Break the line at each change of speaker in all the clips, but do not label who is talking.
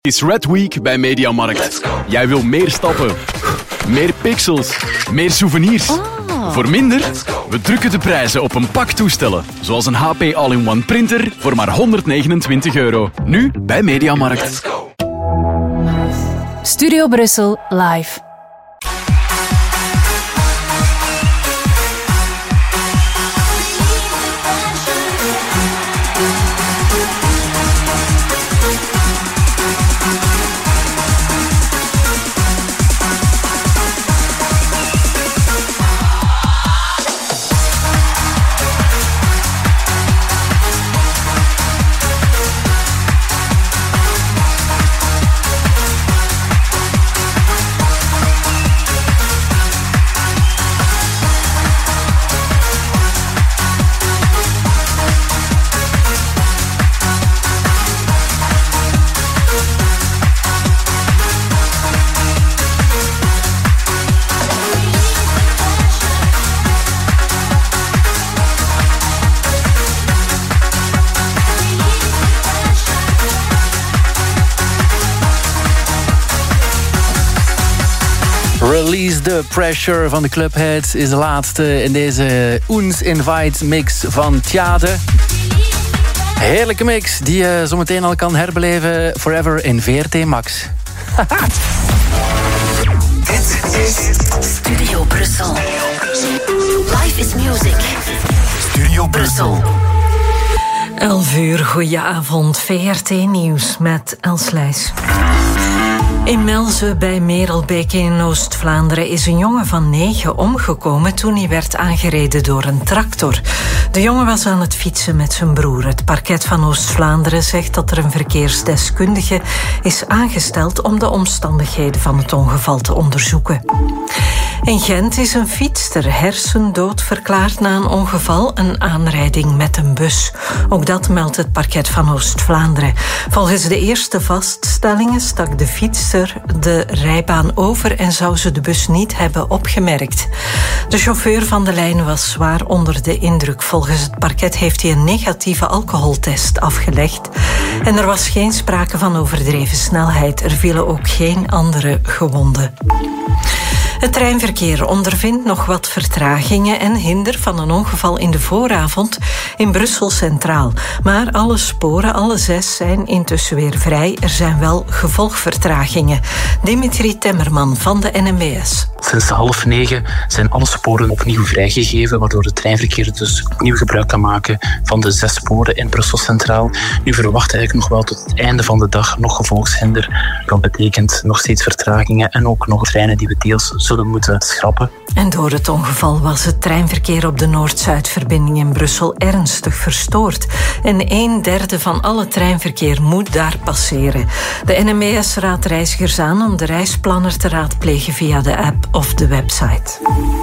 is Red Week bij Mediamarkt. Jij wil meer stappen, meer pixels, meer souvenirs. Voor minder? We drukken de prijzen op een pak toestellen. Zoals een HP All-in-One printer voor maar €129. Nu bij Mediamarkt.
Studio Brussel live.
Release the Pressure van de Clubheads is de laatste in deze Oens Invite mix van Tjade. Heerlijke mix die je zometeen al kan herbeleven forever in VRT Max.
Dit is Studio Brussel. Life is music. Studio Brussel.
11:00, goedenavond. VRT Nieuws met Els Leijs. In Melze bij Merelbeke in Oost-Vlaanderen is een jongen van 9 omgekomen toen hij werd aangereden door een tractor. De jongen was aan het fietsen met zijn broer. Het parket van Oost-Vlaanderen zegt dat er een verkeersdeskundige is aangesteld om de omstandigheden van het ongeval te onderzoeken. In Gent is een fietster hersendood verklaard na een ongeval, een aanrijding met een bus. Ook dat meldt het parket van Oost-Vlaanderen. Volgens de eerste vaststellingen stak de fietser de rijbaan over en zou ze de bus niet hebben opgemerkt. De chauffeur van de lijn was zwaar onder de indruk. Volgens het parket heeft hij een negatieve alcoholtest afgelegd. En er was geen sprake van overdreven snelheid. Er vielen ook geen andere gewonden. Het treinverkeer ondervindt nog wat vertragingen en hinder van een ongeval in de vooravond in Brussel Centraal. Maar alle sporen, alle 6, zijn intussen weer vrij. Er zijn wel gevolgvertragingen. Dimitri Temmerman van de NMBS.
Sinds 8:30 zijn alle sporen opnieuw vrijgegeven, waardoor het treinverkeer dus opnieuw gebruik kan maken van de 6 sporen in Brussel Centraal. Nu verwachten eigenlijk nog wel tot het einde van de dag nog gevolgshinder. Dat betekent nog steeds vertragingen en ook nog treinen die we deels zullen moeten schrappen.
En door het ongeval was het treinverkeer op de Noord-Zuid-verbinding in Brussel ernstig verstoord. En 1/3 van alle treinverkeer moet daar passeren. De NMBS raadt reizigers aan om de reisplanner te raadplegen via de app of de website.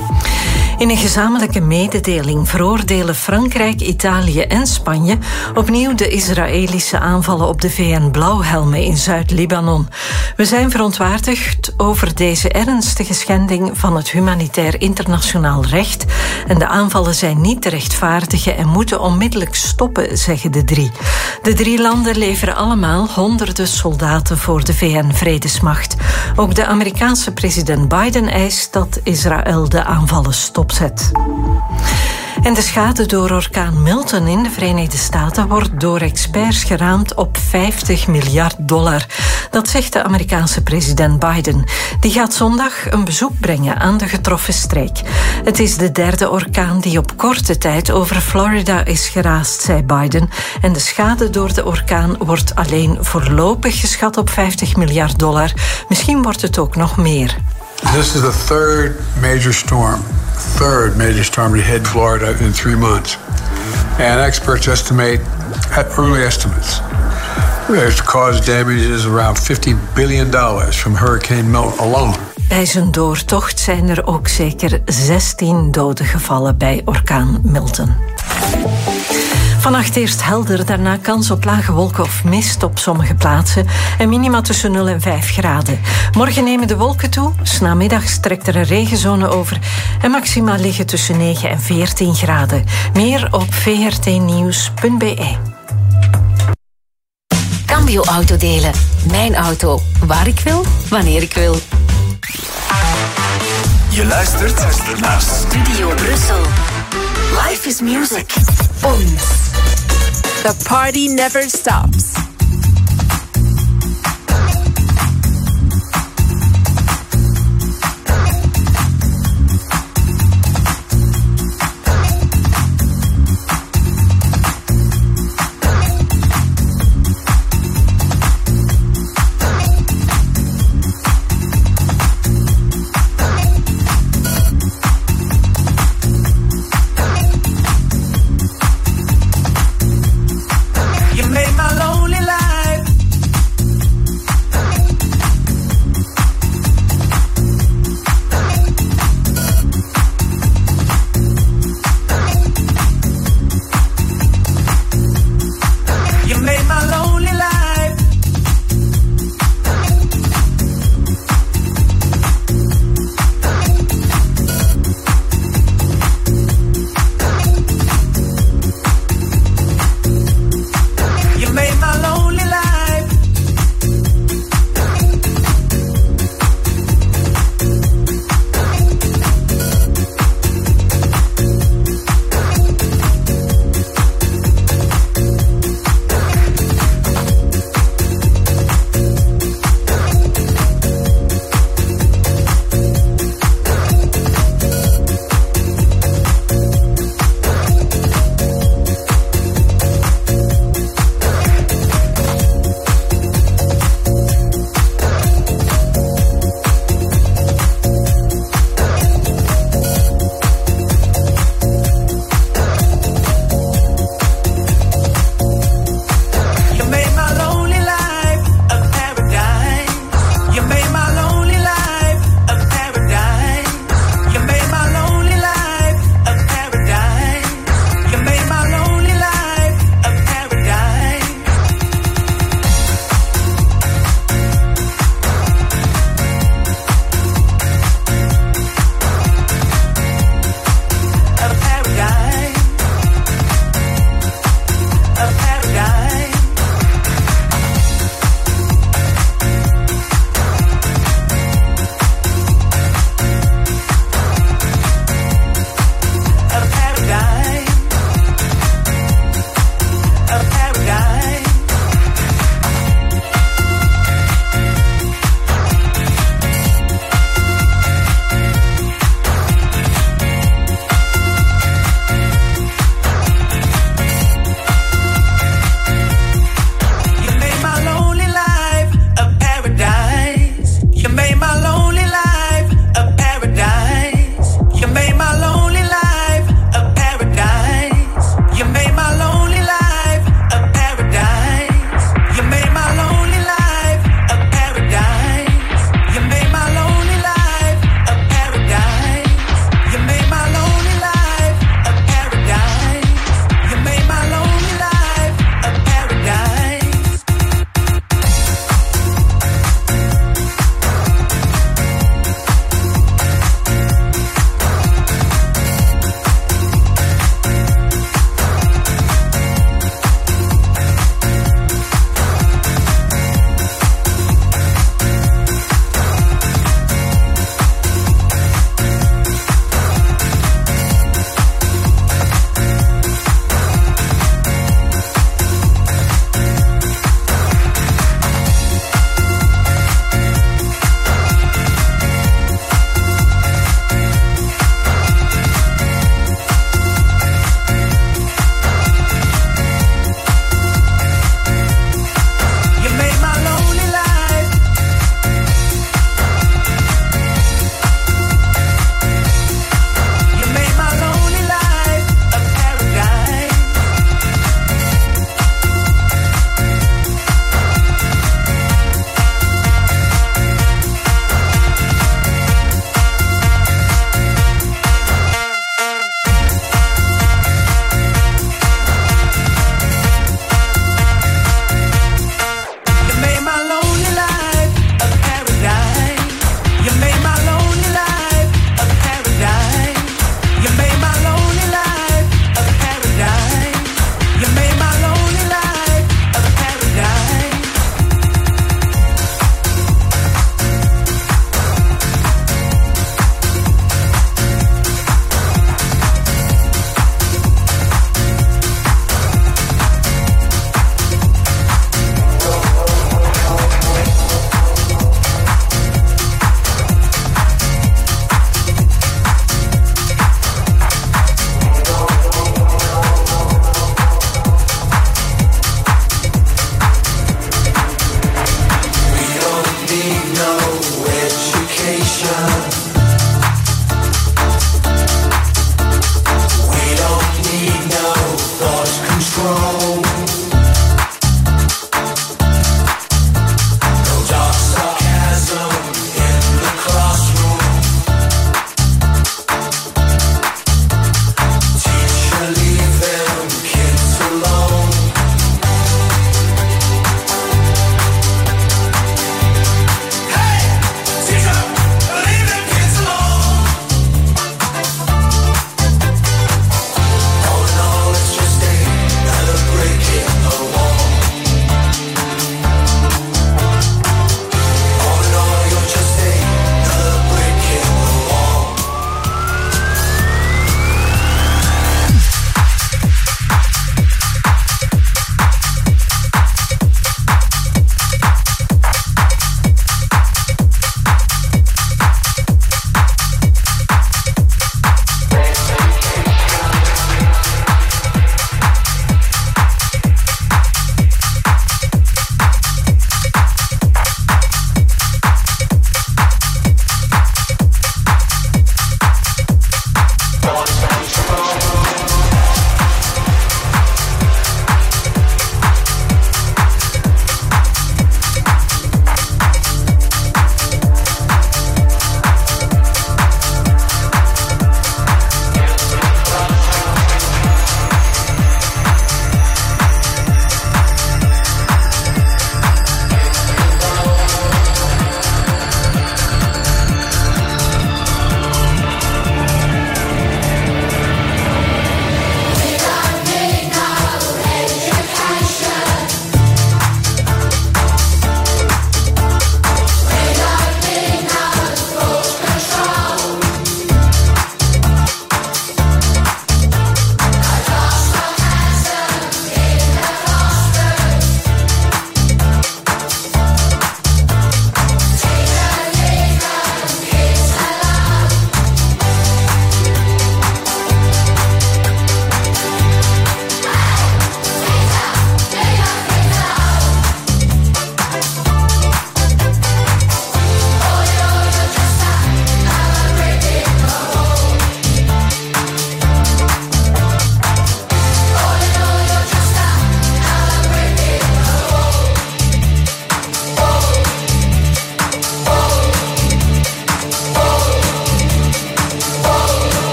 In een gezamenlijke mededeling veroordelen Frankrijk, Italië en Spanje opnieuw de Israëlische aanvallen op de VN-blauwhelmen in Zuid-Libanon. We zijn verontwaardigd over deze ernstige schending van het humanitair internationaal recht en de aanvallen zijn niet te rechtvaardigen en moeten onmiddellijk stoppen, zeggen de 3. De 3 landen leveren allemaal honderden soldaten voor de VN-vredesmacht. Ook de Amerikaanse president Biden eist dat Israël de aanvallen stopzet. En de schade door orkaan Milton in de Verenigde Staten wordt door experts geraamd op $50 miljard. Dat zegt de Amerikaanse president Biden. Die gaat zondag een bezoek brengen aan de getroffen streek. Het is de 3e orkaan die op korte tijd over Florida is geraast, zei Biden. En de schade door de orkaan wordt alleen voorlopig geschat op $50 miljard. Misschien wordt het ook nog meer.
This is the third major storm to hit Florida in 3 months. And experts estimate, at early estimates, it's caused damages around $50 billion from Hurricane Milton alone.
Bij zijn doortocht zijn er ook zeker 16 doden gevallen bij orkaan Milton. Vannacht eerst helder, daarna kans op lage wolken of mist op sommige plaatsen en minima tussen 0 en 5 graden. Morgen nemen de wolken toe, 's namiddags trekt er een regenzone over en maxima liggen tussen 9 en 14 graden. Meer op vrtnieuws.be.
Cambio Autodelen. Mijn auto. Waar ik wil, wanneer ik wil.
Je luistert naar
Studio Brussel. Life is music. Ons.
The party never stops.
You made my lonely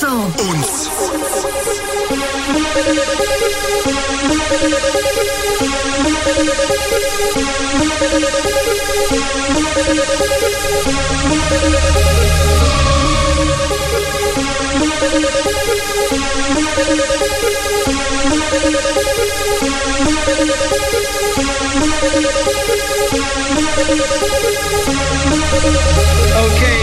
Brussel.
Ons.
Okay.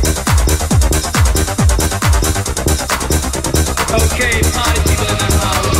Okay, party people in the house.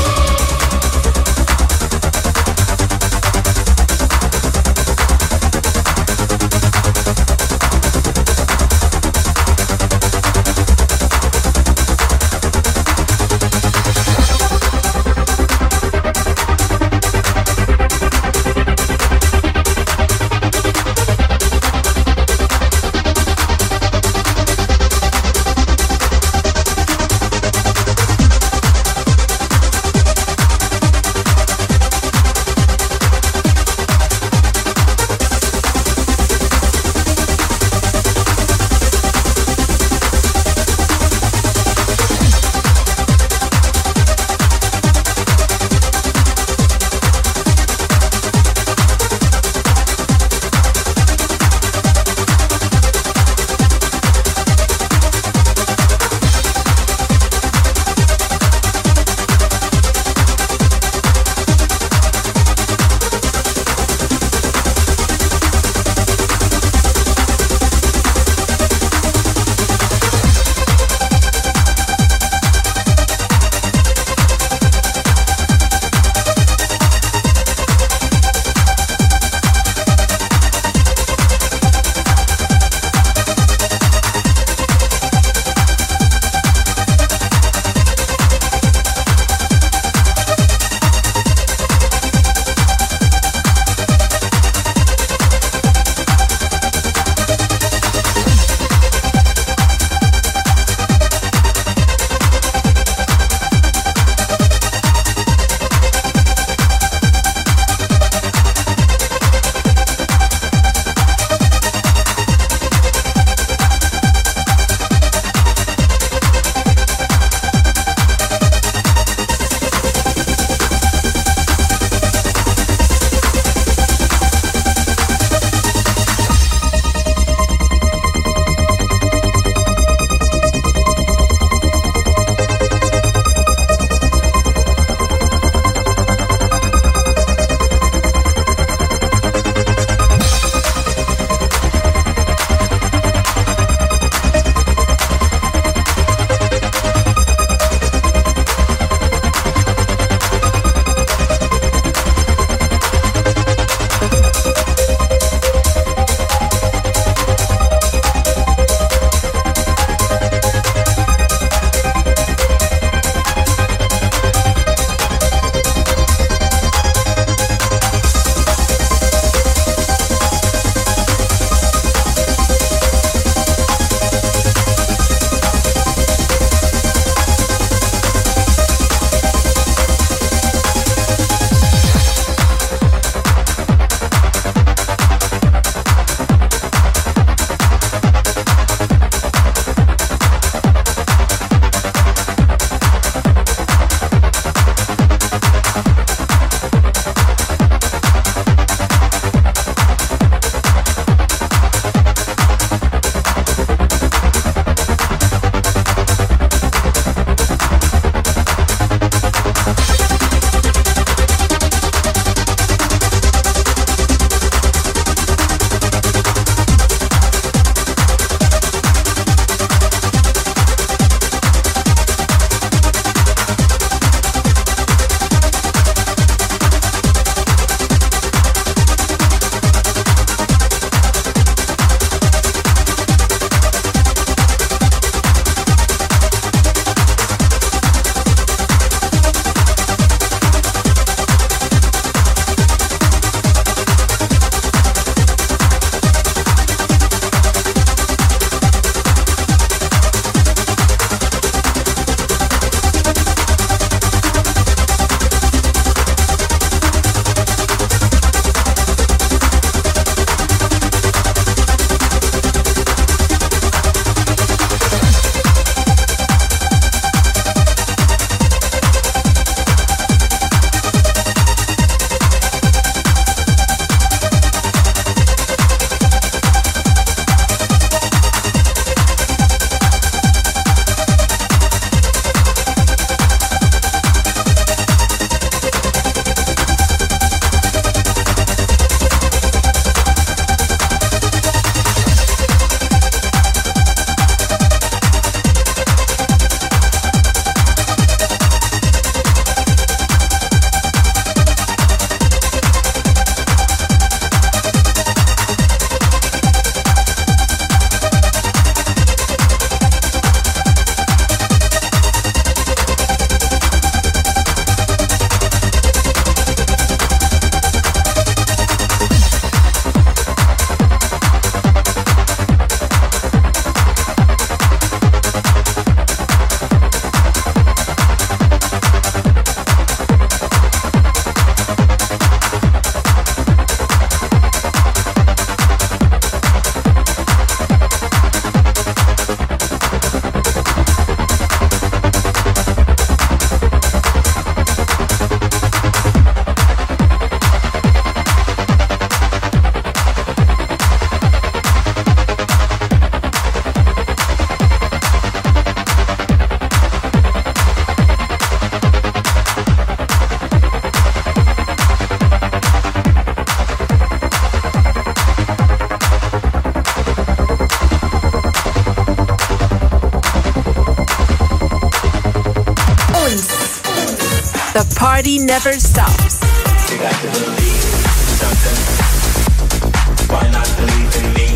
The party never stops.
You got to believe something. Why not believe in me?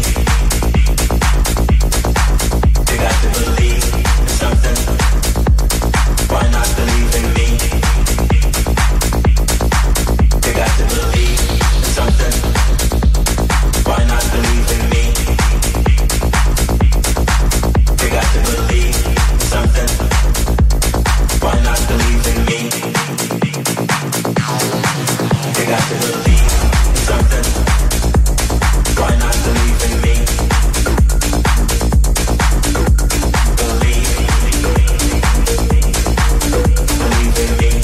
You got to believe something. Why not believe in me? You got to believe something. Why not believe in me? You got to believe something. Why not believe in me? You got to believe something. Why not believe in me? Believe in me.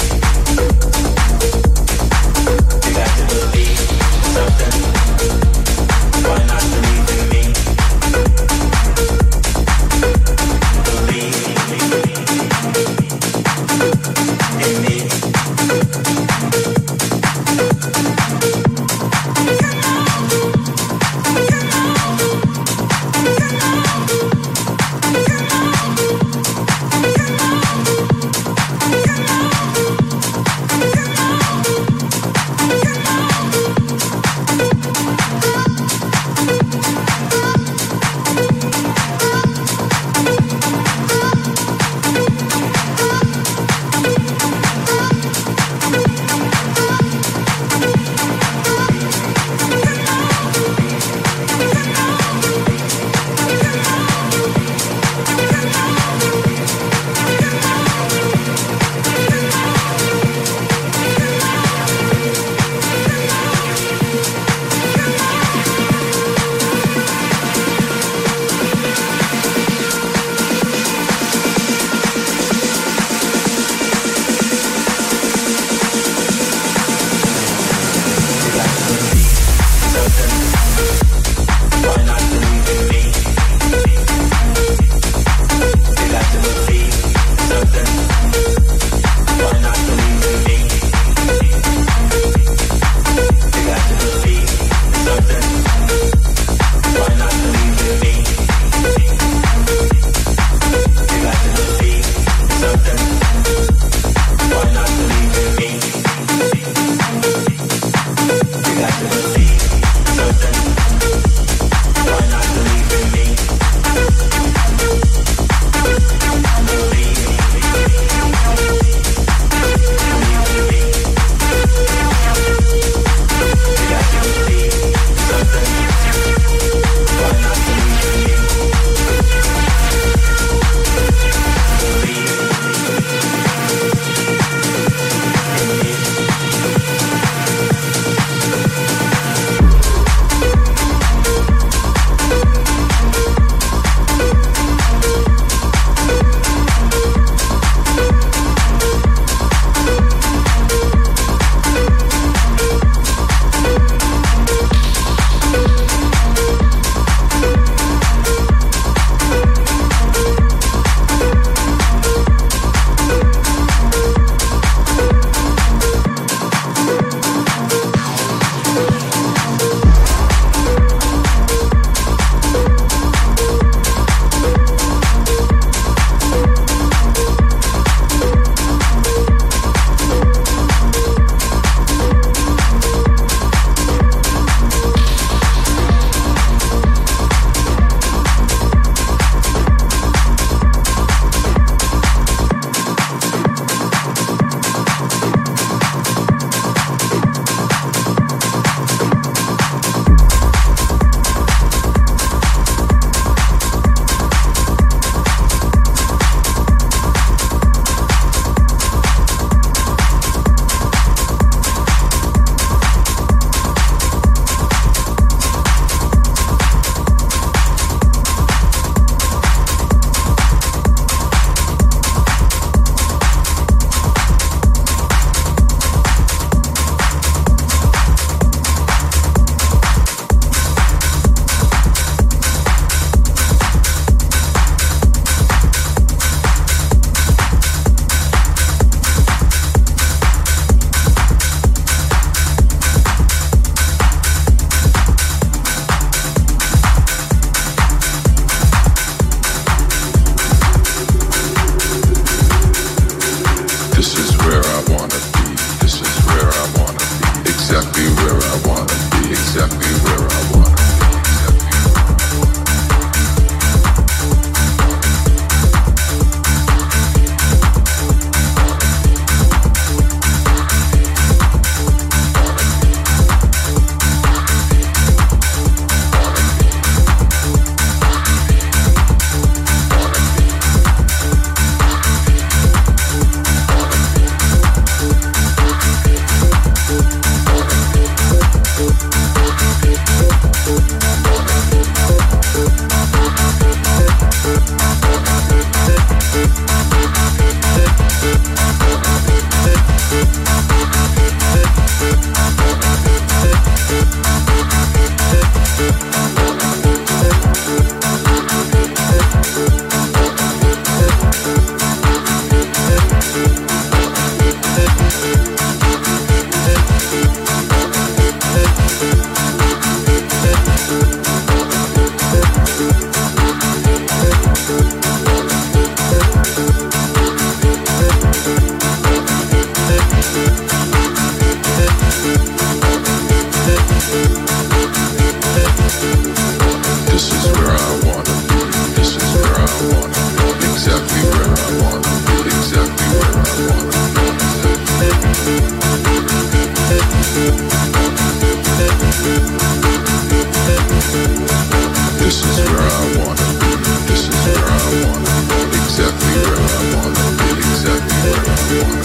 This is where I wanna be. This is where I wanna be. Exactly where I wanna be. Exactly where I wanna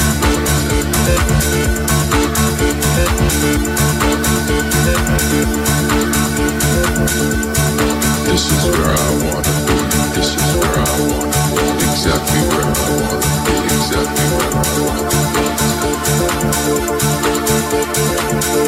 be. This is where I wanna be. This is where I wanna be. Exactly where I wanna be. Exactly where I wanna be.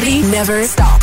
party never stops.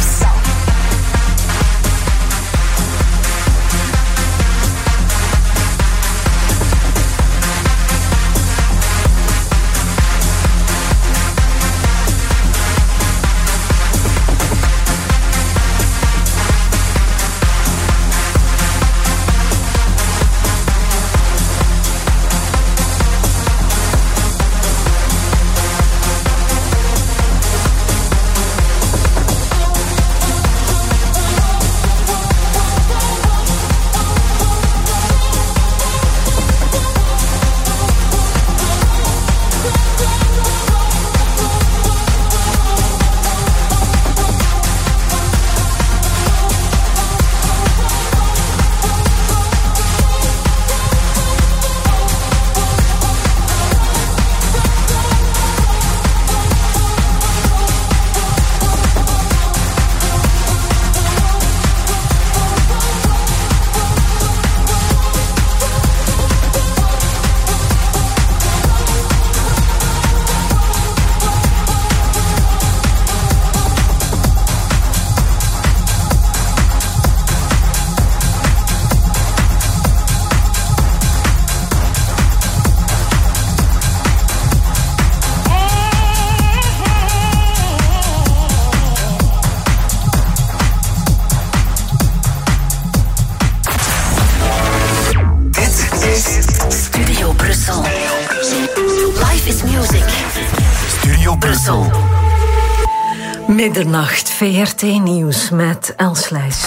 Middernacht, VRT Nieuws met Els Leijs.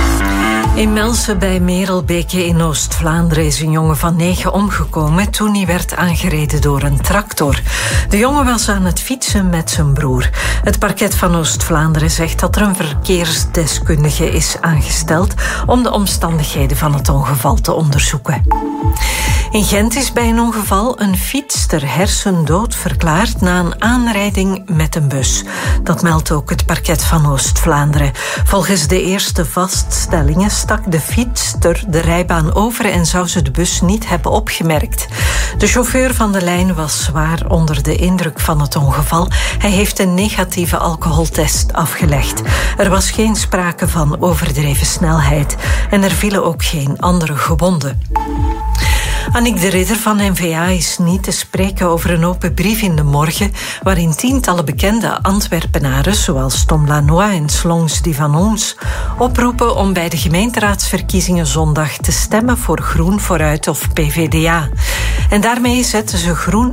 In Melse bij Merelbeke in Oost-Vlaanderen is een jongen van 9 omgekomen toen hij werd aangereden door een tractor. De jongen was aan het fietsen met zijn broer. Het parket van Oost-Vlaanderen zegt dat er een verkeersdeskundige is aangesteld om de omstandigheden van het ongeval te onderzoeken. In Gent is bij een ongeval een fietster hersendood verklaard na een aanrijding met een bus. Dat meldt ook het parket van Oost-Vlaanderen. Volgens de eerste vaststellingen stak de fietster de rijbaan over en zou ze de bus niet hebben opgemerkt. De chauffeur van de lijn was zwaar onder de indruk van het ongeval. Hij heeft een negatieve alcoholtest afgelegd. Er was geen sprake van overdreven snelheid en er vielen ook geen andere gewonden. Annick de Ridder van N-VA is niet te spreken over een open brief in de morgen waarin tientallen bekende Antwerpenaren, zoals Tom Lanois en Slongs die van ons, oproepen om bij de gemeenteraadsverkiezingen zondag te stemmen voor Groen Vooruit of PVDA. En daarmee zetten ze Groen